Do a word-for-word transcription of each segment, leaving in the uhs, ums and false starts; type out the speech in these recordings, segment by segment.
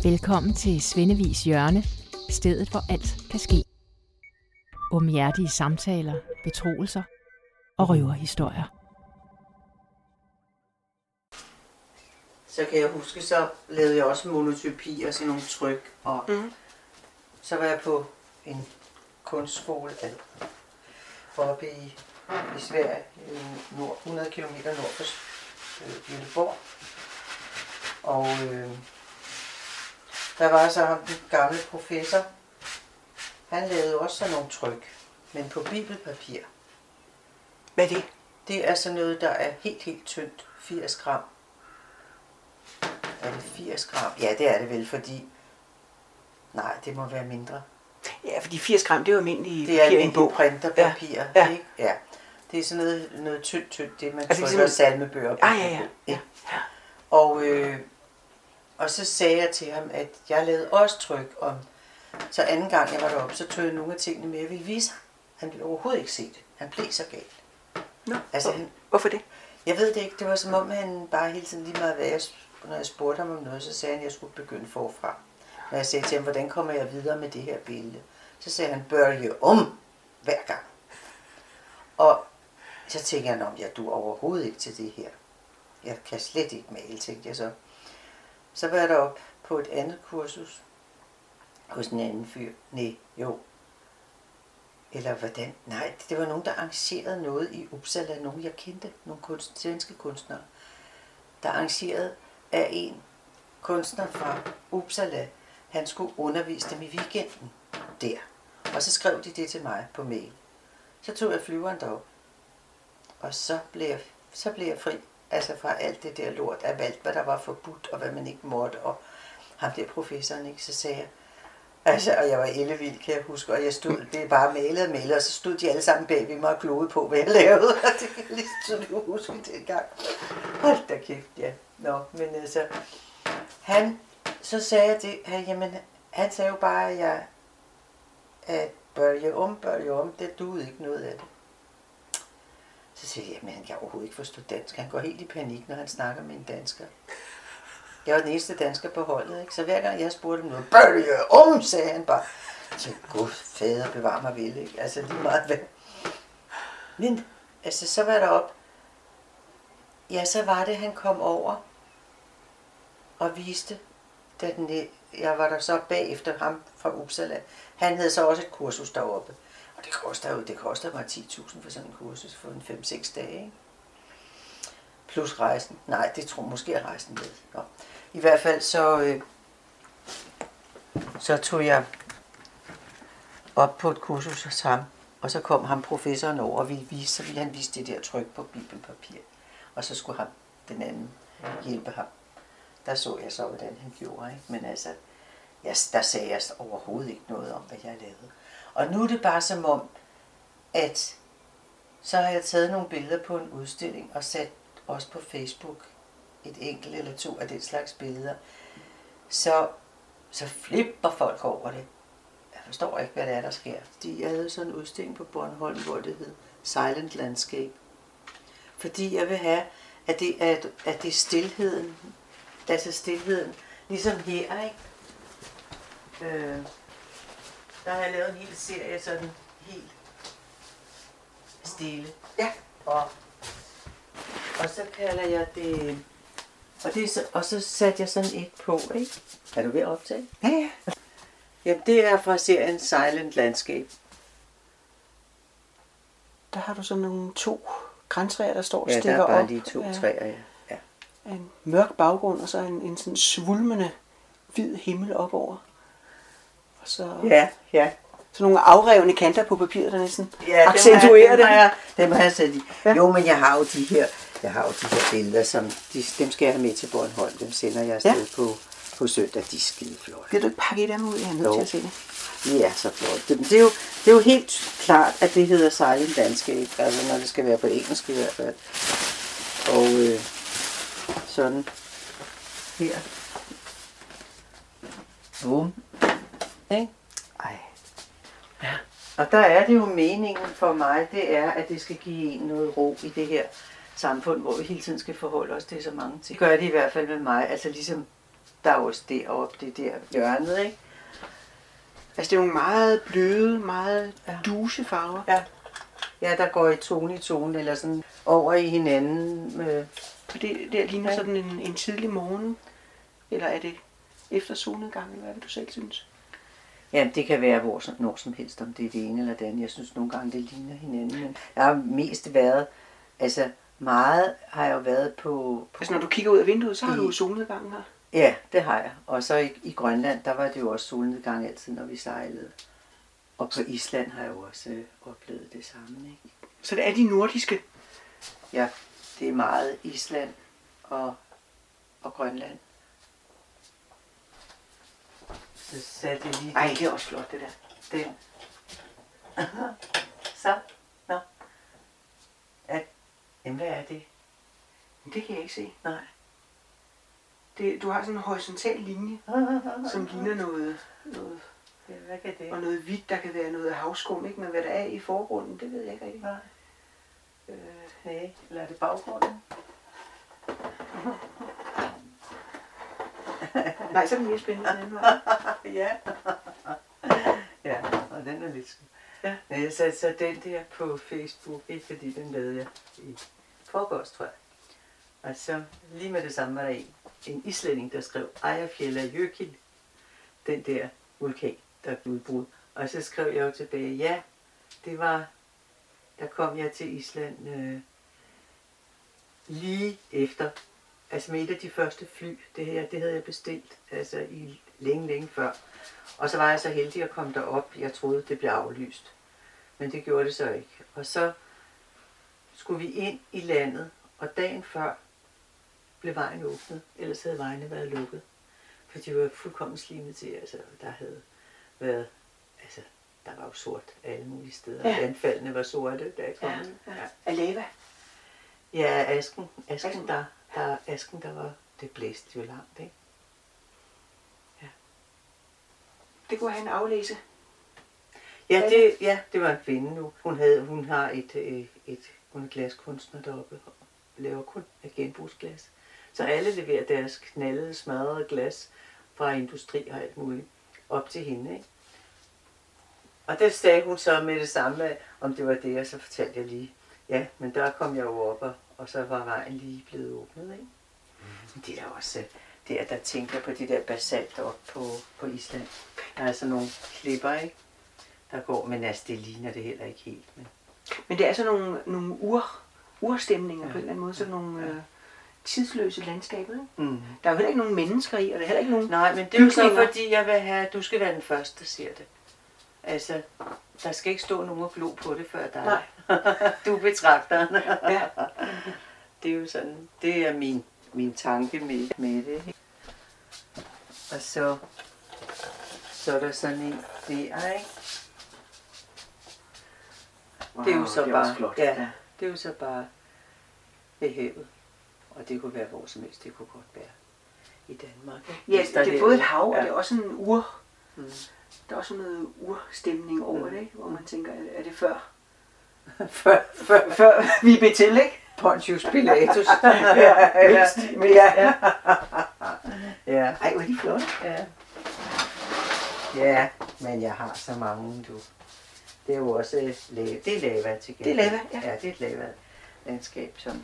Velkommen til Svendevis Hjørne, stedet hvor alt kan ske. Åbenhjertige samtaler, betroelser og røverhistorier. Så kan jeg huske, så lavede jeg også monotypi og sådan nogle tryk. Og mm. så var jeg på en kunstskole oppe i, i Sverige, nord, hundrede kilometer nord for øh, Göteborg. Og øh, der var så ham, den gamle professor. Han lavede også sådan nogle tryk, men på bibelpapir. Hvad er det? Det er sådan noget, der er helt, helt tyndt. firs gram. Er det firs gram? Ja, det er det vel, fordi... Nej, det må være mindre. Ja, fordi firs gram, det er jo almindeligt det er papir i en bog. Printerpapir, ja. Ja. Ikke? Ja. Det er sådan noget, noget tyndt, tyndt, det man altså, trykker ligesom... salmebøger på. Ah, ja, ja. ja. ja. Og, øh, og så sagde jeg til ham, at jeg lavede også tryk om... Så anden gang jeg var deroppe, så tog jeg nogle af tingene med, jeg ville vise ham. Han ville overhovedet ikke se det. Han blev så galt. Nå, altså, han, hvorfor det? Jeg ved det ikke. Det var som om, han bare hele tiden lige meget, hvad jeg, når jeg spurgte ham om noget, så sagde han, at jeg skulle begynde forfra. Når jeg sagde til ham, hvordan kommer jeg videre med det her billede, så sagde han, bølge om hver gang. Og så tænkte jeg, om jeg du overhovedet ikke til det her. Jeg kan slet ikke male, tænkte jeg så. Så var jeg deroppe på et andet kursus hos en anden fyr. Nej, jo. Eller hvordan? Nej, det var nogen, der arrangerede noget i Uppsala. Nogen, jeg kendte. Nogle kunst, svenske kunstnere. Der arrangerede af en kunstner fra Uppsala. Han skulle undervise dem i weekenden der. Og så skrev de det til mig på mail. Så tog jeg flyveren derop. Og så blev jeg, så blev jeg fri. Altså fra alt det der lort af alt, hvad der var forbudt og hvad man ikke måtte. Og ham der professoren, ikke, så sagde jeg, altså, og jeg var ellevild, kan jeg huske, og jeg stod, det bare malet og malet, og så stod de alle sammen bag ved mig og glodede på, hvad jeg lavede, og det kan jeg lige sådan huske dengang. Hold da kæft, ja. Nå, men altså, han, så sagde jeg det, han, jamen, han sagde jo bare, at jeg, at bølge om, bølge om, det duede ikke noget af det. Så siger jeg, jamen, han kan overhovedet ikke forstå dansk, han går helt i panik, når han snakker med en dansker. Jeg var den eneste dansker på holdet, ikke? Så hver gang jeg spurgte om noget, bølge om, sagde han bare. Så gud, fader, bevar mig vel, ikke? Altså lige meget hvad. Men, altså så var der op. Ja, så var det, han kom over og viste, da den, jeg var der så bagefter ham fra Uppsala. Han havde så også et kursus deroppe. Og det koster jo, det koster mig ti tusind for sådan en kursus for en fem seks dage, ikke? Plus rejsen. Nej, det tror måske er rejsen med. Nå. I hvert fald så, øh, så tog jeg op på et kursus hos ham, og så kom ham professoren over, og ville vise, så ville han vise det der tryk på bibelpapir. Og så skulle ham, den anden, hjælpe ham. Der så jeg så, hvordan han gjorde, ikke? Men altså, ja, der sagde jeg overhovedet ikke noget om, hvad jeg lavede. Og nu er det bare som om, at så har jeg taget nogle billeder på en udstilling og sat også på Facebook et enkelt eller to af den slags billeder, så, så flipper folk over det. Jeg forstår ikke, hvad det er, der sker. Fordi jeg havde sådan en udstilling på Bornholm, hvor det hed Silent Landscape. Fordi jeg vil have, at det er, at det er stilheden, altså stilheden, ligesom her, ikke? Øh, der har jeg lavet en hel serie sådan helt stille. Ja. Og Og så kalder jeg det, og, det så, og så satte jeg sådan et på, ikke? Er du ved at optage? Ja, ja. Jamen, det er fra serien Silent Landscape. Der har du sådan nogle to græntræer, der står og ja, stikker op. Ja, der er bare lige to ja. træer, ja. ja. En mørk baggrund, og så en, en sådan svulmende hvid himmel opover. Og så... Ja, ja. Så nogle afrevne kanter på papiret, der næsten ja, accentuerer det. det. Dem har jeg sat i. Ja. Jo, men jeg har jo de her, jeg har jo de her billeder, som de, dem skal jeg have med til Bornholm. Dem sender jeg afsted ja. på, på søndag. De er skide flotte. Vil du ikke pakke et af dem ud? Jeg er nødt til at se det. Ja, så flot. Det, det, er jo, det er jo helt klart, at det hedder Silent Landscape, altså når det skal være på engelsk i hvert fald. Og øh, sådan her. Boom. Ikke? Ej. Ja. Og der er det jo meningen for mig, det er, at det skal give en noget ro i det her samfund, hvor vi hele tiden skal forholde os til så mange ting. Det gør det i hvert fald med mig, altså ligesom der er også deroppe, det der hjørnet, ikke? Altså det er nogle meget bløde, meget Ja. duse farver. Ja. Ja, der går i tone i tone, eller sådan over i hinanden. Øh. Og det der ligner Ja. sådan en, en tidlig morgen. Eller er det efter solnedgang, eller hvad vil du selv synes? Ja, det kan være hvor som, når som helst, om det er det ene eller det andet. Jeg synes nogle gange, det ligner hinanden. Men jeg har mest været, altså meget har jeg jo været på... på Altså når du kigger ud af vinduet, så har I- du jo solnedgangen her. Ja, det har jeg. Og så i, i Grønland, der var det jo også solnedgang altid, når vi sejlede. Og på Island har jeg jo også øh, oplevet det samme, ikke? Så det er de nordiske. Ja, det er meget Island og, og Grønland. Så satte jeg lige Ej, den- det er også flot det der. den. Så, nå. At, jamen, hvad er det? Men det kan jeg ikke se. Nej. Det, du har sådan en horisontal linje, som ligner noget, noget, Ja, hvad kan det? og noget hvidt, der kan være noget havskum, ikke? Men hvad der er i forgrunden, det ved jeg ikke rigtig. Nej, Øh, nej, eller er det baggrunden? nej, så er det mere spændende den anden vej. Ja. Ja, og den er lidt skøn. Ja. Ja, jeg satte så den der på Facebook, ikke fordi den lavede jeg i forgårs, tror jeg. Og så lige med det samme var der en, en islænding, der skrev Eyjafjallajökull, den der vulkan, der blev udbrud. Og så skrev jeg jo tilbage, ja, det var, der kom jeg til Island øh, lige efter, altså med et af de første fly, det her, det havde jeg bestilt, altså i længe, længe før. Og så var jeg så heldig at komme derop. Jeg troede, det blev aflyst. Men det gjorde det så ikke. Og så skulle vi ind i landet, og dagen før blev vejen åbnet. Ellers havde vejene været lukket. For de var fuldkommen slimet til. Altså, der havde været, altså, der var jo sort alle mulige steder. Ja. Vandfaldene var sorte, da jeg kom Ja, ind. ja. Af lava. Ja, asken, asken, Asken. der, der, asken, der var, det blæste jo langt, ikke? Det kunne han aflæse. Ja, det, ja, det var en kvinde nu. Hun, havde, hun har et, et, et hun er glaskunstner deroppe og laver kun af genbrugsglas. Så alle leverer deres knaldede, smadrede glas fra industri og alt muligt op til hende, ikke? Og der sagde hun så med det samme, om det var det, og så fortalte jeg lige, ja, men der kom jeg jo op, og, og så var vejen lige blevet åbnet, ikke? Men det er da også, det er, der tænker jeg på de der basalt op på, på Island. Der er sådan nogle klipper, ikke? Der går, men altså, det ligner det heller ikke helt. Men... Men det er sådan nogle, nogle ur, urstemninger ja. Ja. på en eller anden måde. Sådan nogle Ja. øh, tidsløse landskaber. Ikke? Mm. Der er jo heller ikke nogen mennesker i, og der er heller ikke nogen... Nej, men det er jo så bygninger. fordi, jeg vil have, at du skal være den første, der siger det. Altså, der skal ikke stå nogen og glo på det før dig. Nej. Du betragter. Ja. Det er jo sådan, det er min, min tanke med, med det. Ikke? Og så, så er der sådan en der, ikke? Wow, Det er jo så det er bare, også flot. ja, Ja. det er jo så bare ved havet. Og det kunne være hvor som helst, det kunne godt være i Danmark. Ikke? Ja, Hvis der det er både et derude. hav, og Ja. det er også en ur... Mm. Der er også sådan noget urstemning over Mm. det, ikke? Hvor man tænker, er det før? Før, før, Før vi blev til, ikke? Pontius Pilatus. Ja, mindst. Men ja. ja. Ja. Ej, hvor er de flotte. Ja. Ja, men jeg har så mange, du. Det er jo også øh, lava. Det er lava til Det er lava, ja. Ja, det er et lava landskab, som...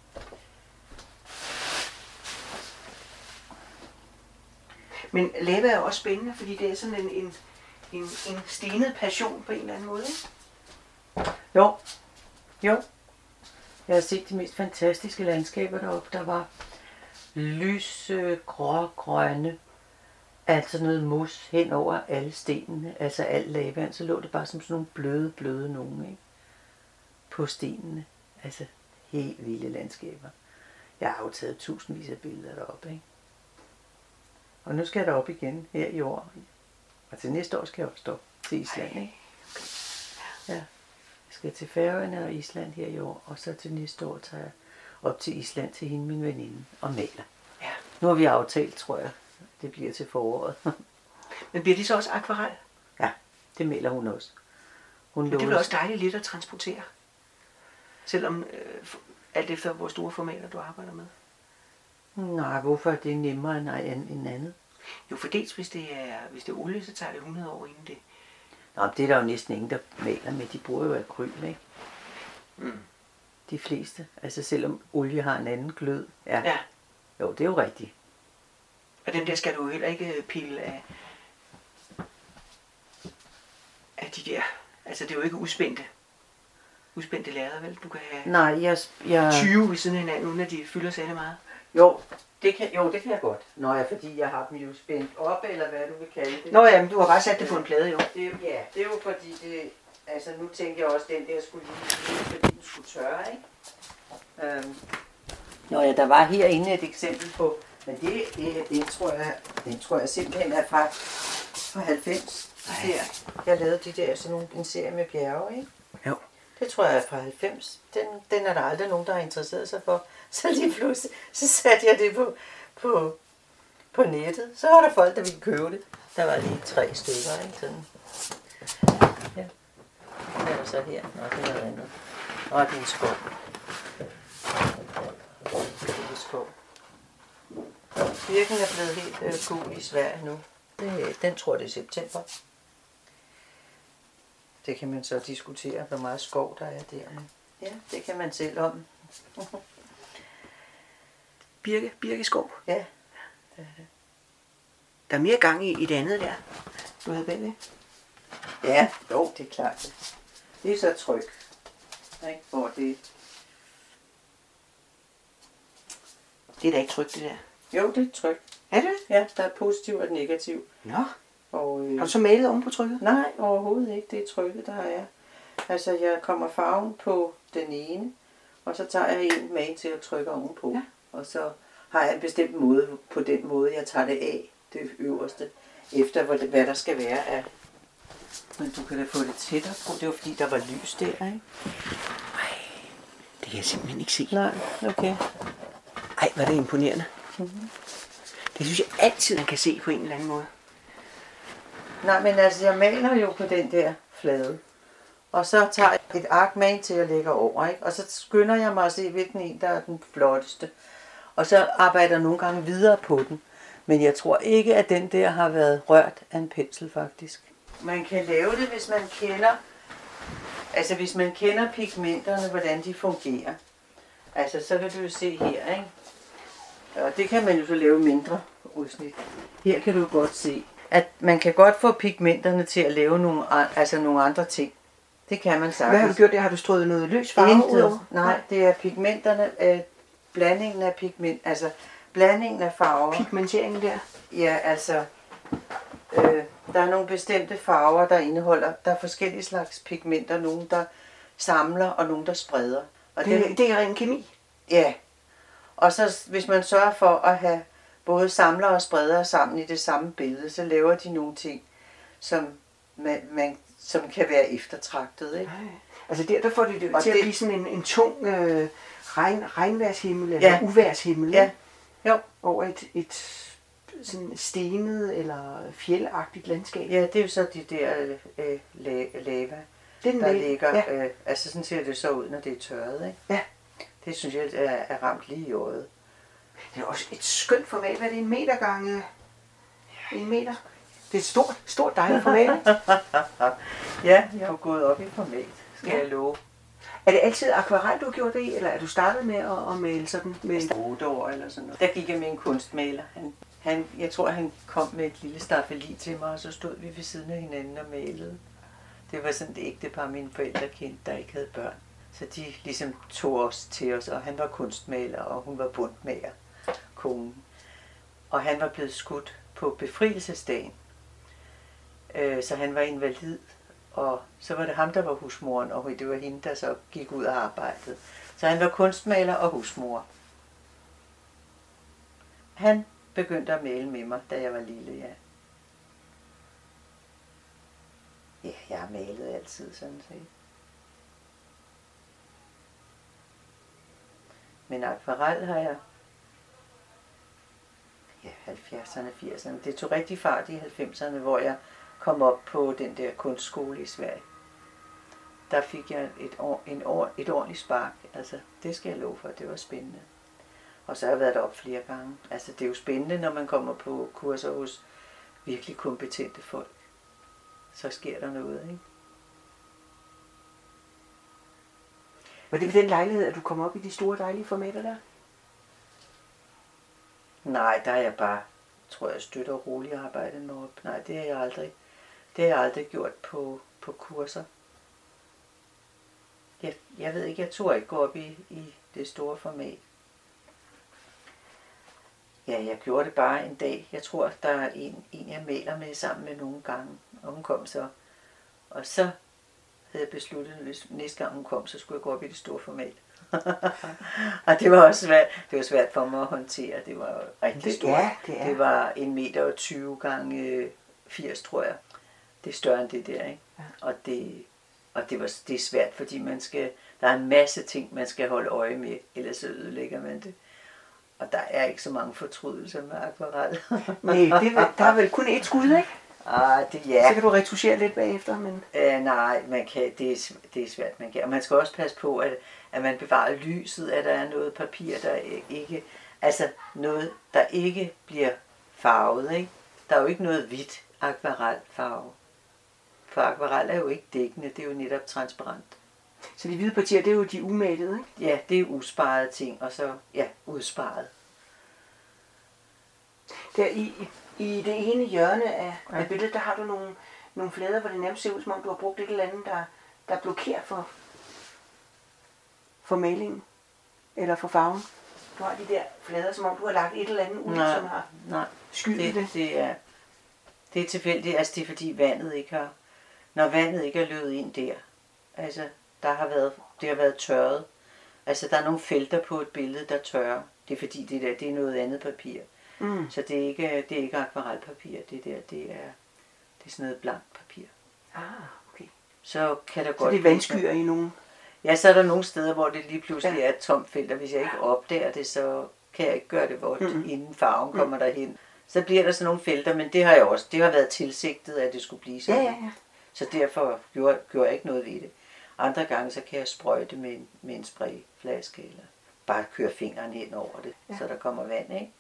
Men lava er jo også spændende, fordi det er sådan en, en, en, en stenet passion på en eller anden måde, ikke? Jo, jo. Jeg har set de mest fantastiske landskaber deroppe. Der var lyse, grå, grønne, altså noget mos hen over alle stenene, altså al lavaen, så lå det bare som sådan nogle bløde, bløde nogen, ikke? På stenene. Altså helt vilde landskaber. Jeg har jo taget tusindvis af billeder deroppe, ikke? Og nu skal jeg derop igen her i år. Og til næste år skal jeg også stå til Island, ikke? Ja. Jeg skal til Færøerne og Island her i år, og så til næste år tager jeg op til Island til hende, min veninde, og maler. Ja. Nu har vi aftalt, tror jeg, det bliver til foråret. Men bliver det så også akvarel? Ja, det maler hun også. Hun Men det lover- bliver også dejligt lidt at transportere. Selvom, øh, f- alt efter hvor store formater du arbejder med. Nej, hvorfor er det nemmere end en andet? Jo, for dels hvis det er, hvis det er olie, så tager det hundrede år inden det. Nå, det er der jo næsten ingen, der maler med. De bruger jo akryl, ikke? Mm. De fleste. Altså selvom olie har en anden glød. Ja. Ja. Jo, det er jo rigtigt. Og dem der skal du heller ikke pille af, af de der. Altså det er jo ikke udspændte. Udspændte lærreder, vel? Du kan have Nej, jeg... jeg... tyve ved siden af hinanden, uden at de fylder særlig meget. Jo, det kan, jo, det kan jeg godt. Nå ja, fordi jeg har dem jo spændt op, eller hvad du vil kalde det. Nå ja, men du har bare sat det på en plade, jo. Det, er jo- ja, det er jo fordi, det, altså nu tænker jeg også, den der skulle lige, fordi den skulle tørre, ikke? Øhm. Nå ja, der var herinde et eksempel på, men det, det, det tror jeg, det tror jeg simpelthen er fra, fra halvfems. Der. Jeg lavede de der, sådan nogle, en serie med bjerge, ikke? Jo. Det tror jeg er fra halvfems. Den, den er der aldrig nogen, der har interesseret sig for. Så lige pludselig, så satte jeg det på, på, på nettet. Så var der folk, der ville købe det. Der var lige tre stykker, ikke? Sådan. Ja. Hvad er der så her? Nå, det er noget andet. Nå, det er en skov. Det er en skov. Birken er blevet helt øh, gul i Sverige nu. Det, den tror jeg, det er september. Det kan man så diskutere, hvor meget skov der er der. Men ja, det kan man selv om. Birke, birkeskov. Ja, det er det. Der er mere gang i, i det andet der, du havde bagved. Ja, jo, det er klart. Det er så tryg. Ikke? Hvor det... Det er da ikke trygt, det der. Jo, det er tryg. Er det? Ja, der er positiv og negativ. Nå. Og, øh... Har du så malet oven på trykket? Nej, overhovedet ikke. Det er trykket, der er. Altså, jeg kommer farven på den ene, og så tager jeg en med til at trykke ovenpå. Ja. Og så har jeg en bestemt måde, på den måde, jeg tager det af, det øverste, efter hvad, hvad der skal være af. Men du kan da få det tættere på. Det var fordi, der var lys der, ikke? Nej, det kan jeg simpelthen ikke se. Nej, okay. Ej, hvor er det imponerende. Mm-hmm. Det synes jeg altid, man kan se på en eller anden måde. Nej, men altså, jeg maler jo på den der flade. Og så tager jeg et ark med til at lægge over, ikke? Og så skynder jeg mig at se, hvilken en, der er den flotteste. Og så arbejder jeg nogle gange videre på den. Men jeg tror ikke, at den der har været rørt af en pensel, faktisk. Man kan lave det, hvis man kender, altså hvis man kender pigmenterne, hvordan de fungerer. Altså, så kan du jo se her, ikke? Og det kan man jo så lave mindre udsnit. Her kan du godt se, at man kan godt få pigmenterne til at lave nogle, altså nogle andre ting. Det kan man sagtens. Hvad har du gjort der? Har du strøget noget løs farve ud over? Nej, det er pigmenterne, øh, blandingen af pigment, altså blandingen af farver. Pigmenteringen der? Ja, altså, øh, der er nogle bestemte farver, der indeholder, der er forskellige slags pigmenter, nogle der samler og nogle der spreder. Og Det, den, det er ren kemi? ja, og så hvis man sørger for at have både samler og spreder sammen i det samme billede, så laver de nogle ting, som man, man som kan være eftertragtet, ikke? Nej. Altså der, der får det, det Og til det- at blive sådan en, en tung øh, regn, regnværshimmel eller Ja. uværshimmel, Ja, ikke? jo. Over et, et sådan stenet eller fjeldagtigt landskab. Ja, det er jo så de der øh, la- lava, Det er den der la- ligger, ja. øh, altså sådan ser det så ud, når det er tørret, ikke? Ja. Det synes jeg er, er ramt lige i øjet. Det er også et skønt format. Hvad er det? En meter gange en meter? Det er et stort, stort dejligt format, ikke? Ja, jeg har gået op i format, skal Ja. jeg love. Er det altid akvarel, du har gjort det i, eller er du startet med at, at male sådan med... otte år eller sådan noget. Der gik jeg med en kunstmaler. Han, han, jeg tror, han kom med et lille staffeli til mig, og så stod vi ved siden af hinanden og malede. Det var sådan et ægtepar, mine forældre kendte, der ikke havde børn. Så de ligesom tog os til os, og han var kunstmaler, og hun var bundmager, konen. Og han var blevet skudt på befrielsesdagen. Øh, så han var invalid, og så var det ham, der var husmoren, og det var hende, der så gik ud og arbejdede. Så han var kunstmaler og husmor. Han begyndte at male med mig, da jeg var lille, ja. Ja, jeg har malet altid, sådan set. Men akvarel har jeg, ja, halvfjerdserne, firserne. Det tog rigtig fart i halvfemserne, hvor jeg kom op på den der kunstskole i Sverige. Der fik jeg et, år, en år, et ordentligt spark. Altså, det skal jeg love for, det var spændende. Og så har jeg været deroppe flere gange. Altså det er jo spændende, når man kommer på kurser hos virkelig kompetente folk. Så sker der noget, ikke? Var det ved den lejlighed, at du kom op i de store dejlige formater der? Nej, der er jeg bare, tror jeg, støtter og roligt arbejdet mig op. Nej, det har jeg aldrig, det har jeg aldrig gjort på, på kurser. Jeg, jeg ved ikke, jeg tror ikke gå op i, i det store format. Ja, jeg gjorde det bare en dag. Jeg tror, der er en, en jeg maler med sammen med nogle gange, og hun kom så. Og så havde jeg besluttet, at hvis næste gang hun kom, så skulle jeg gå op i det store format. Og det var også svært. Det var svært for mig at håndtere. Det var rigtig stort. Ja, det er. Det var en meter og tyve gange firs, tror jeg. Det er større end det der, ikke? Ja. Og det, og det var det er svært, fordi man skal, der er en masse ting, man skal holde øje med, ellers så ødelægger man det. Og der er ikke så mange fortrydelser med akvarel. Nej, det, der er vel kun et skud, ikke? Ah, det, ja. Så kan du retusere lidt bagefter, men... Uh, nej, man kan, det, er, det er svært, man kan. Og man skal også passe på, at, at man bevarer lyset, at der er noget papir, der ikke... Altså noget, der ikke bliver farvet, ikke? Der er jo ikke noget hvidt akvarelfarve. For akvarel er jo ikke dækkende, det er jo netop transparent. Så de hvide partier, det er jo de umalede, ikke? Ja, det er usparede ting, og så, ja, udsparet. Der i, i, i det ene hjørne af, ja. af billedet, der har du nogle, nogle flader, hvor det nærmest ser ud, som om du har brugt et eller andet, der, der blokerer for, for malingen, eller for farven. Du har de der flader, som om du har lagt et eller andet ud, nej, som har nej, skyet det. det. Det er, det er tilfældigt, altså det er fordi vandet ikke har, når vandet ikke er løbet ind der, altså der har været, det har været tørret. Altså der er nogle felter på et billede, der tørrer. Det er fordi det der, det er noget andet papir. Mm. Så det er ikke, det er ikke akvarelpapir, det der, det er, det er sådan noget blankt papir. Ah, okay. Så kan der så godt... det er vandskyer i nogen? Ja, så er der nogle steder, hvor det lige pludselig ja. er et tomt felt, og hvis jeg ikke opdager det, så kan jeg ikke gøre det vådt, mm. inden farven kommer mm. derhen. Så bliver der sådan nogle felter, men det har jeg også, det har været tilsigtet, at det skulle blive sådan. Ja, ja, ja. Så derfor gjorde, gjorde jeg ikke noget ved det. Andre gange, så kan jeg sprøjte med en, med en sprayflaske, eller bare køre fingeren hen over det, ja. så der kommer vand, ikke?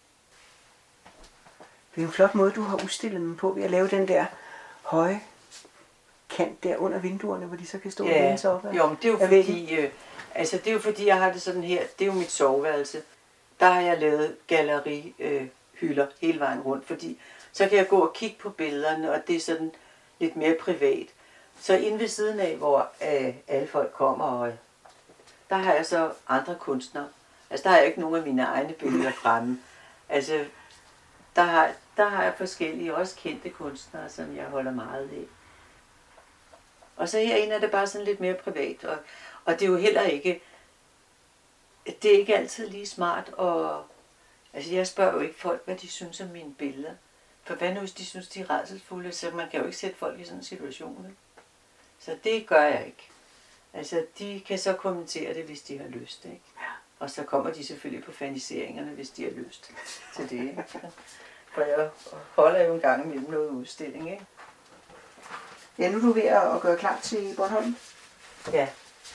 Det er en flot måde, du har udstillet dem på, ved at lave den der høje kant der under vinduerne, hvor de så kan stå ja. og vende sig op af. Jo, men det er jo fordi, øh, altså det er jo fordi, jeg har det sådan her, det er jo mit soveværelse. Der har jeg lavet gallerihylder øh, hele vejen rundt, fordi så kan jeg gå og kigge på billederne, og det er sådan lidt mere privat. Så inde ved siden af, hvor øh, alle folk kommer, og der har jeg så andre kunstnere. Altså der har jeg ikke nogen af mine egne billeder fremme. Altså der har, der har jeg forskellige, også kendte kunstnere, som jeg holder meget af. Og så herinde er det bare sådan lidt mere privat, og, og det er jo heller ikke, det er ikke altid lige smart, og altså jeg spørger jo ikke folk, hvad de synes om mine billeder. For hvad nu, hvis de synes, de er rædselsfulde, så man kan jo ikke sætte folk i sådan en situation. Ikke? Så det gør jeg ikke. Altså de kan så kommentere det, hvis de har lyst, ikke? Og så kommer de selvfølgelig på faniseringerne, hvis de har lyst til det, ikke? For jeg holder jo en gang imellem noget udstilling, ikke? Ja, nu er du ved at gøre klar til Bornholm. Ja.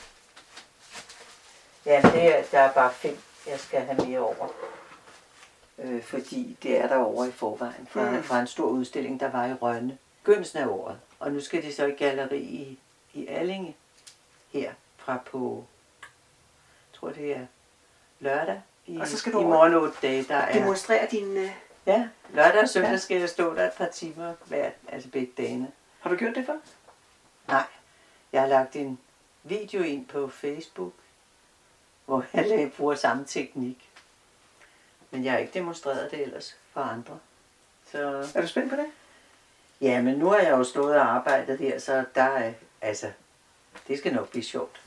Ja, det er, der er bare fem, jeg skal have mere over. Øh, fordi det er der over i forvejen, fra, mm. fra en stor udstilling, der var i Rønne. Begyndelsen af året. Og nu skal det så i galleri i, i Allinge, her fra på, jeg tror det er lørdag. I, og så skal du i morgen otte dage, der er... demonstrere din... Uh... Ja, lørdag og søndag skal jeg stå der et par timer hver, altså begge dagene. Har du gjort det før? Nej, jeg har lagt en video ind på Facebook, hvor jeg bruger samme teknik. Men jeg har ikke demonstreret det ellers for andre. Så... Er du spændt på det? Ja, men nu har jeg jo stået og arbejdet her, så der er, altså, det skal nok blive sjovt.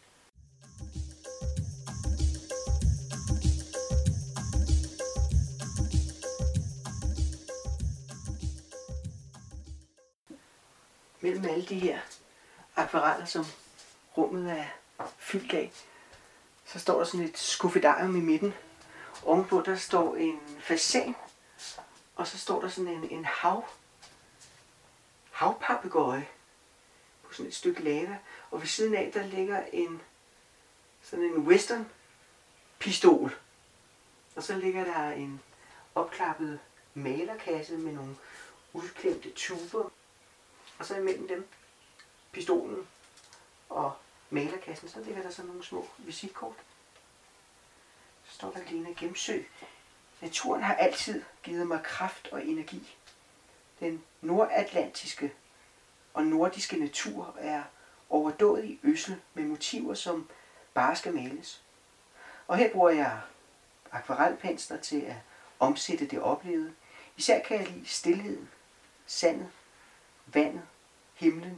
Mellem alle de her akvareller, som rummet er fyldt af, så står der sådan et skuffedarium i midten. Ovenpå der står en fasan, og så står der sådan en, en hav, havpapegøje på sådan et stykke lava. Og ved siden af, der ligger en sådan en western pistol. Og så ligger der en opklappet malerkasse med nogle udklemte tuber. Og så imellem dem, pistolen og malerkassen, så ligger der så nogle små visitkort. Så står der Lena Gemsø. Naturen har altid givet mig kraft og energi. Den nordatlantiske og nordiske natur er overdådig ødsel med motiver, som bare skal males. Og her bruger jeg akvarelpensler til at omsætte det oplevede. Især kan jeg lide stilheden, sandet, vandet, himlen.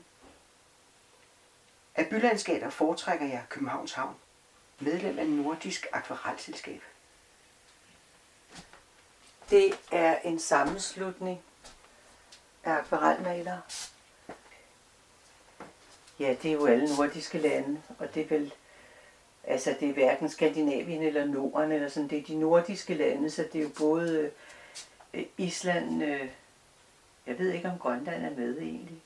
Af bylandskaber foretrækker jeg Københavns Havn, medlem af Nordisk Akvarelselskab. Det er en sammenslutning af akvarelmalere. Ja, det er jo alle nordiske lande, og det er vel, altså det er hverken Skandinavien eller Norden, eller sådan, det er de nordiske lande, så det er jo både øh, Island, øh, jeg ved ikke om Grønland er med egentlig,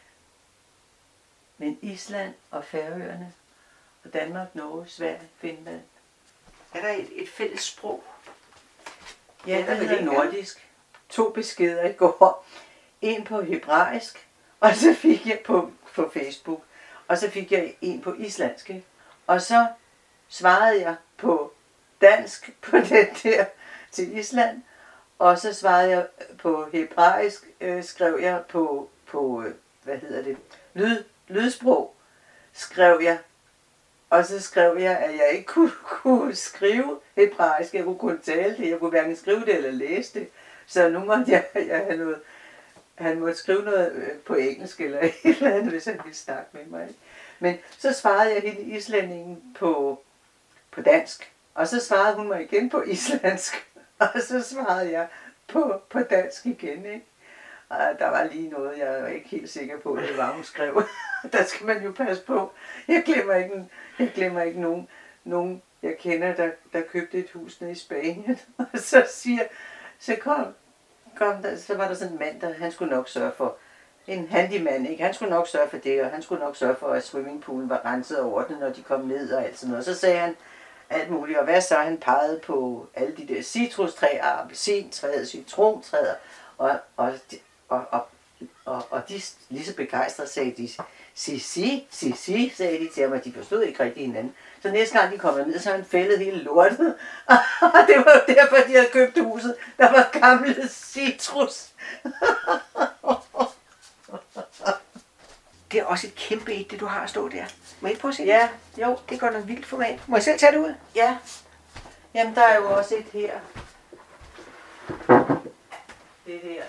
men Island og Færøerne, og Danmark, Norge, Sverige, Finland. Er der et, et fælles sprog? Ja, det hedder nordisk. To beskeder i går. En på hebraisk, og så fik jeg på, på Facebook, og så fik jeg en på islandsk. Og så svarede jeg på dansk på den der til Island, og så svarede jeg på hebraisk, øh, skrev jeg på, på øh, hvad hedder det, lyd, lydsprog, skrev jeg. Og så skrev jeg, at jeg ikke kunne, kunne skrive hebraisk. Jeg kunne kun tale det. Jeg kunne hverken skrive det eller læse det. Så nu måtte jeg, jeg have noget. Han måtte skrive noget på engelsk eller et eller andet, hvis han ville snakke med mig. Men så svarede jeg hende islændingen på, på dansk. Og så svarede hun mig igen på islandsk. Og så svarede jeg på, på dansk igen. Ikke? Og der var lige noget, jeg var ikke helt sikker på, det var, hun skrev. Der skal man jo passe på. Jeg glemmer ikke, jeg glemmer ikke nogen, nogen, jeg kender, der, der købte et hus nede i Spanien. Og så siger, så kom, kom der, så var der sådan en mand, der han skulle nok sørge for, en handyman, ikke? Han skulle nok sørge for det, og han skulle nok sørge for, at swimmingpoolen var renset og ordnet, når de kom ned og alt sådan noget. Så sagde han alt muligt, og hvad så? Han pegede på alle de der citrustræer, appelsintræer, citrontræer, og, og, og, og, og, og de lige så begejstrede sagde de, si, si, si, si, sagde de til ham, og de forstod ikke rigtig hinanden. Så næste gang de kom ned, så han fældet hele lortet, og det var jo derfor, de havde købt huset. Der var gamle citrus. Det er også et kæmpe et, det du har at stå der. Må jeg ikke prøve at se det? Ja, jo. Det går noget vildt format. Må jeg selv tage det ud? Ja. Jamen, der er jo også et her. Det her.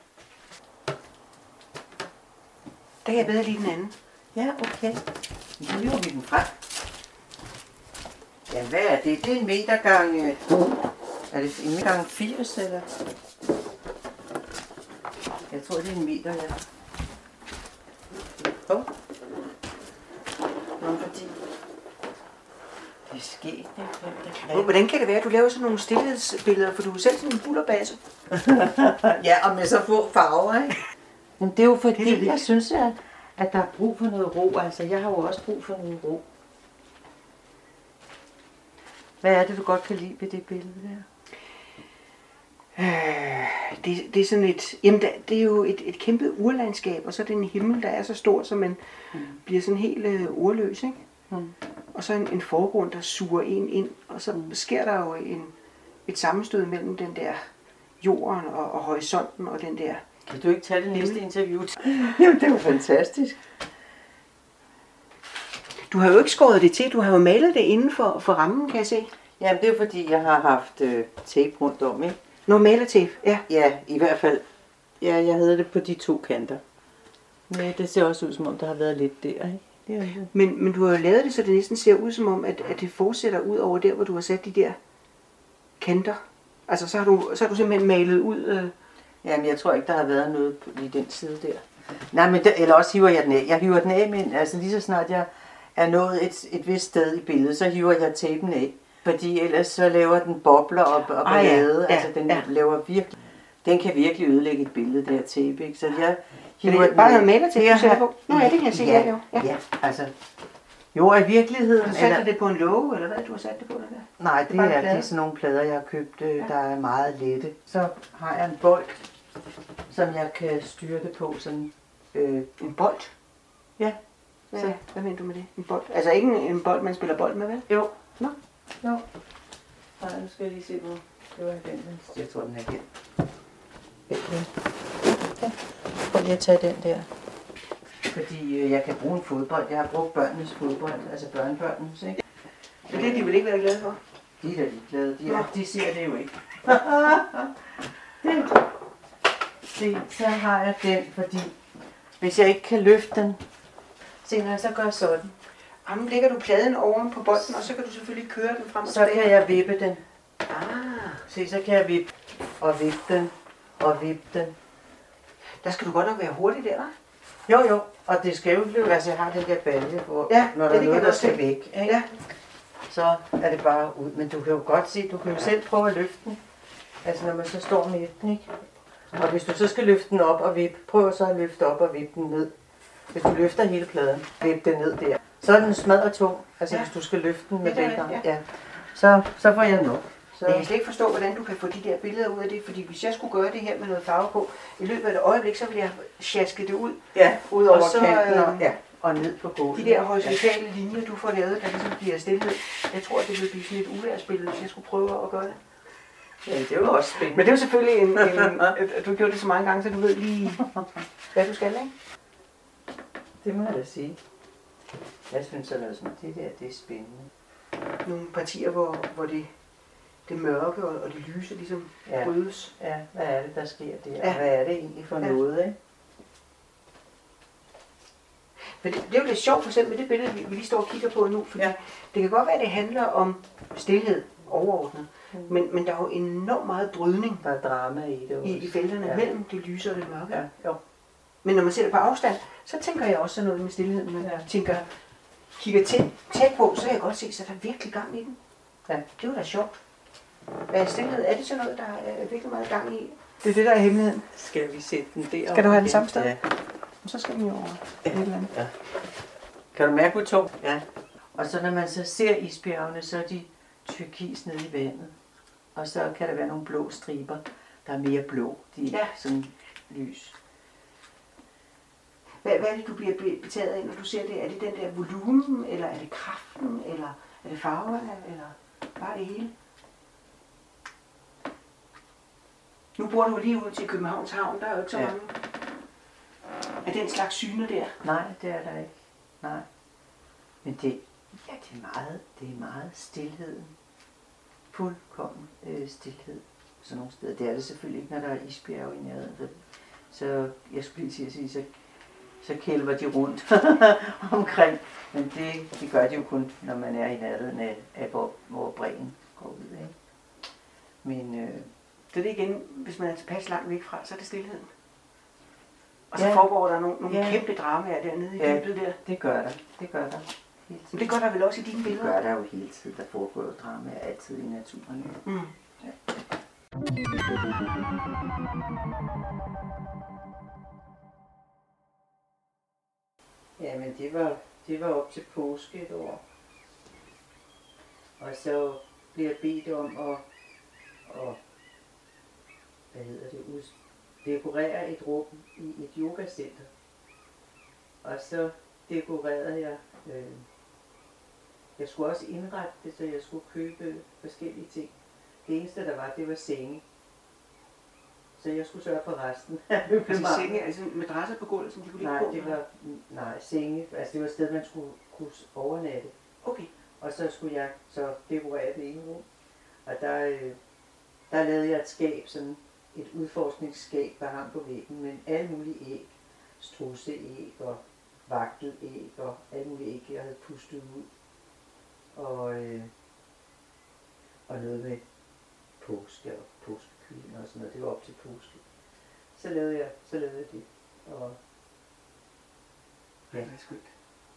Der kan jeg bedre lide den anden. Ja, okay. Så hiver vi den frem. Ja, hvad er det? Det er en meter gang... Er det en meter gang firs, eller? Jeg tror, det er en meter, ja. Hov. Nå, fordi... Det er sket, det. Hvordan kan det være, at du laver sådan nogle stillhedsbilleder, for du er selv sådan en bullerbasse? Ja, og med så få farver, ikke? Men det er jo fordi, det er det. Jeg synes, at, at der er brug for noget ro. Altså, jeg har jo også brug for noget ro. Hvad er det, du godt kan lide ved det billede der? Øh, det, det er sådan et, jamen det er jo et, et kæmpe urlandskab, og så er det en himmel, der er så stor, så man mm. bliver sådan helt øh, ordløs, ikke? Mm. Og så en, en forgrund, der suger en ind, og så mm. sker der jo en, et sammenstød mellem den der jorden og, og horisonten og den der. Kan du ikke tage det næste interview? Jamen, det er jo fantastisk. Du har jo ikke skåret det til, du har jo malet det inden for, for rammen, kan jeg se. Jamen, det er jo fordi, jeg har haft øh, tape rundt om, ikke? Nå, malertape, ja. Ja, i hvert fald. Ja, jeg havde det på de to kanter. Men det ser også ud, som om der har været lidt der, ikke? Det er jo... men, men du har jo lavet det, så det næsten ser ud, som om, at, at det fortsætter ud over der, hvor du har sat de der kanter. Altså, så har du, så har du simpelthen malet ud... Øh... Jamen, jeg tror ikke, der har været noget på lige den side der. Nej, men der, eller også hiver jeg den af. Jeg hiver den af, men altså lige så snart jeg er nået et, et vist sted i billedet, så hiver jeg tapen af. Fordi ellers så laver den bobler op og ballade. Ah, ja. Altså, den ja. laver virkelig... Den kan virkelig ødelægge et billede, der tape, ikke? Så jeg hiver det den bare af. noget malertape, du sætter på? Nå ja, det kan jeg se. Ja, ja, ja. ja, altså... Jo, i virkeligheden... Har du sat det på en låge, eller hvad? Du har sat det på det der? Nej, det, det er, er, det er sådan nogle plader, jeg har købt, øh, ja. der er meget lette. Så har jeg en bold, som jeg kan styre det på. Sådan, øh, en bold? Ja. Hvad, så. Hvad mener du med det? En bold? Altså ikke en, en bold, man spiller bold med, vel? Jo. Nå. Jo. Nej, nu skal jeg lige se, hvor det var i den. Jeg tror, den er her. Ja. Prøv lige at tage den der. Fordi øh, jeg kan bruge en fodbold. Jeg har brugt børnenes fodbold, altså børnebørnenes, ikke? Men det er de vel ikke været glade for? De er da lige glade. De, er, de ser det jo ikke. Se, så har jeg den, fordi hvis jeg ikke kan løfte den, se, når jeg så gør sådan. Jamen, lægger du pladen oven på bolden, og så kan du selvfølgelig køre den frem og så kan jeg vippe den. Ah. Se, så kan jeg vippe og vippe den og vippe den. Der skal du godt nok være hurtig der, hva'? Jo, jo. Og det skal jo blive, altså jeg har den der balje, hvor ja, når der det er noget, der skal væk, ikke? Ja. Så er det bare ud. Men du kan jo godt se, du kan jo selv prøve at løfte den. Altså når man så står med den, ikke? Og hvis du så skal løfte den op og vippe, prøv så at løfte op og vippe den ned. Hvis du løfter hele pladen, vippe den ned der. Så er den smadret tung, altså ja. Hvis du skal løfte den med den gang. Ja. Ja. Så, så får jeg nok. Så. Jeg kan slet ikke forstå, hvordan du kan få de der billeder ud af det, fordi hvis jeg skulle gøre det her med noget farve på, i løbet af et øjeblik, så ville jeg sjaske det ud. Ja, ud over og så, kanten og, ja, og ned på gulvet. De der horisontale ja. linjer, du får lavet, der ligesom bliver stillet. Jeg tror, det ville blive sådan et uværsbillede, hvis jeg skulle prøve at gøre det. Ja, det er jo også spændende. Men det er jo selvfølgelig en, en du har gjort det så mange gange, så du ved lige, hvad du skal, ikke? Det må jeg da sige. Jeg synes at sådan, det der, det er spændende. Nogle partier, hvor, hvor det, det mørke og, og det lyse ligesom ja. brydes. Ja, hvad er det, der sker der? Ja. Hvad er det egentlig for ja. noget, ikke? Men det, det er jo lidt sjovt for eksempel med det billede, vi, vi lige står og kigger på nu, fordi ja. det kan godt være, at det handler om stilhed overordnet, mm. men, men der er jo enormt meget brydning. Der er drama i det også. I, i felterne ja. mellem det lyse og det mørke. Ja, jo. Men når man ser det på afstand, så tænker jeg også sådan noget med stillheden. Man ja. tænker, kigger tæt, tæt på, så kan jeg godt se, så der er virkelig gang i den. Ja. Det var da sjovt. Hvad er stillhed? Er det sådan noget, der er virkelig meget gang i? Det er det, der er hemmeligheden. Skal vi sætte den der? Skal du have den samme sted? Ja. Og så skal den jo over ja. et eller andet. Ja. Kan du mærke, hvor tung? Ja. Og så når man så ser isbjergene, så er de turkis nede i vandet. Og så kan der være nogle blå striber, der er mere blå. De er ja. sådan lys. Hvad, hvad er det, du bliver betaget af, når du ser det? Er det den der volumen, eller er det kraften, eller er det farverne, eller bare det hele? Nu bor du lige ud til Københavns Havn, der er jo ikke så ja. mange af den slags syner der. Nej, det er der ikke. Nej. Men det, ja, det er meget, det er meget stilheden. Fuldkommen øh, stilhed. Sådan nogle steder. Det er det selvfølgelig ikke, når der er isbjerge i nærheden. Så, så jeg skulle lige sige, så, så kælver de rundt omkring. Men det, det gør de jo kun, når man er i nærheden af, af hvor, hvor bræen går ud. Ikke? Men øh, så det er igen, hvis man er tilpas langt væk fra, så er det stilheden. Og så ja. foregår der nogle, nogle ja. kæmpe dramaer dernede i dybet ja, der. det gør der. Det gør der. Men det gør der vel også i dine billeder? Det gør der jo hele tiden. Der foregår jo dramaer altid i naturen. Mm. Ja. Ja, men det var, det var op til påske et år. Og så blev jeg bedt om at, at hvad hedder det, ud, dekorere et rum i et yogacenter. Og så dekorerede jeg, øh, jeg skulle også indrette det, så jeg skulle købe forskellige ting. Det eneste der var, det var senge. Så jeg skulle sørge for resten. Altså senge, altså madrasser på gulvet, som de kunne ligge på? Nej, det var, nej, senge, altså det var et sted, man skulle kunne overnatte. Okay. Og så skulle jeg så dekorere det ene rum. Og der, øh, der lavede jeg et skab, sådan et udforskningsskab, der hang på væggen, med alle mulige æg. Strudseæg og vagtelæg og alle mulige æg, jeg havde pustet ud. Og, øh, og noget med påske og påskekylling og sådan noget. Det var op til påske. Så lavede jeg, så lavede jeg det. Og, ja, det er skønt.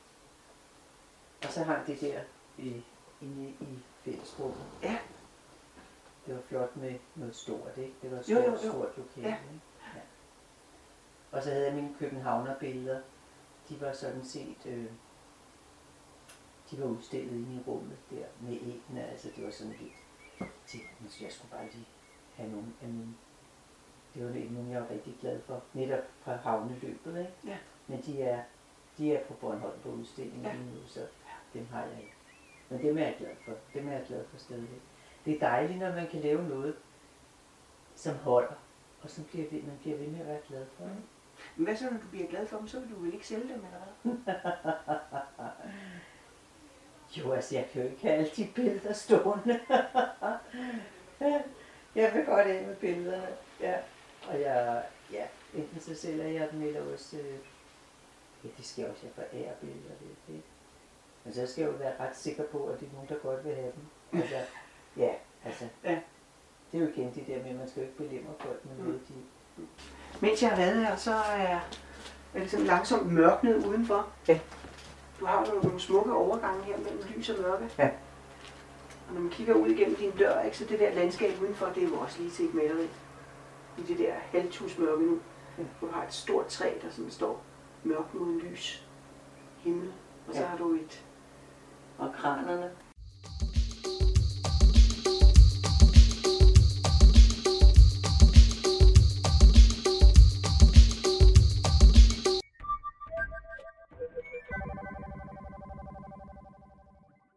Og så hang det der i, inde i fællesrummet. Ja. Det var flot med noget stort, ikke? Det var et stort, jo, jo, jo. stort lokale. Ja. Ja. Og så havde jeg mine københavnerbilleder. De var sådan set, øh, de var udstillet inde i rummet der med æggene, altså det var sådan helt, jeg tænkte, måske jeg skulle bare lige have nogle af mine. Det var ikke nogen, jeg var rigtig glad for, netop fra havneløbet, ikke? Ja. Men de er, de er på Bornholm på udstillingen Ja. lige nu, så dem har jeg ikke. Men dem er jeg glad for, dem er jeg glad for stadigvæk. Det er dejligt, når man kan lave noget, som holder, og som bliver ved, man bliver ved med at være glad for. Ikke? Men hvad så, når du bliver glad for dem, så vil du vel ikke sælge dem, eller hvad? Jo, altså jeg kan jo ikke have alle de billeder stående. Jeg vil godt af med billederne, ja. Og jeg, ja, enten så sælger jeg dem, eller også, øh, ja, det skal jeg også, jeg forærer billeder, det er fedt. Men så skal jeg jo være ret sikker på, at det er nogen, der godt vil have dem. Altså, ja, altså, Ja. det er jo igen det der med, at man skal jo ikke belemre folk med noget, de... Mens jeg har været her, så er, er det sådan langsomt mørknet udenfor. Ja. Du har jo nogle smukke overgange her mellem lys og mørke. Ja. Og når man kigger ud igennem din dør, ikke, så det der landskab udenfor, det er jo også lige til et maleri. I det der halvtusmørke nu, Ja. hvor du har et stort træ, der sådan står mørkt mod en lys himmel. Og så Ja. har du et Og kranerne.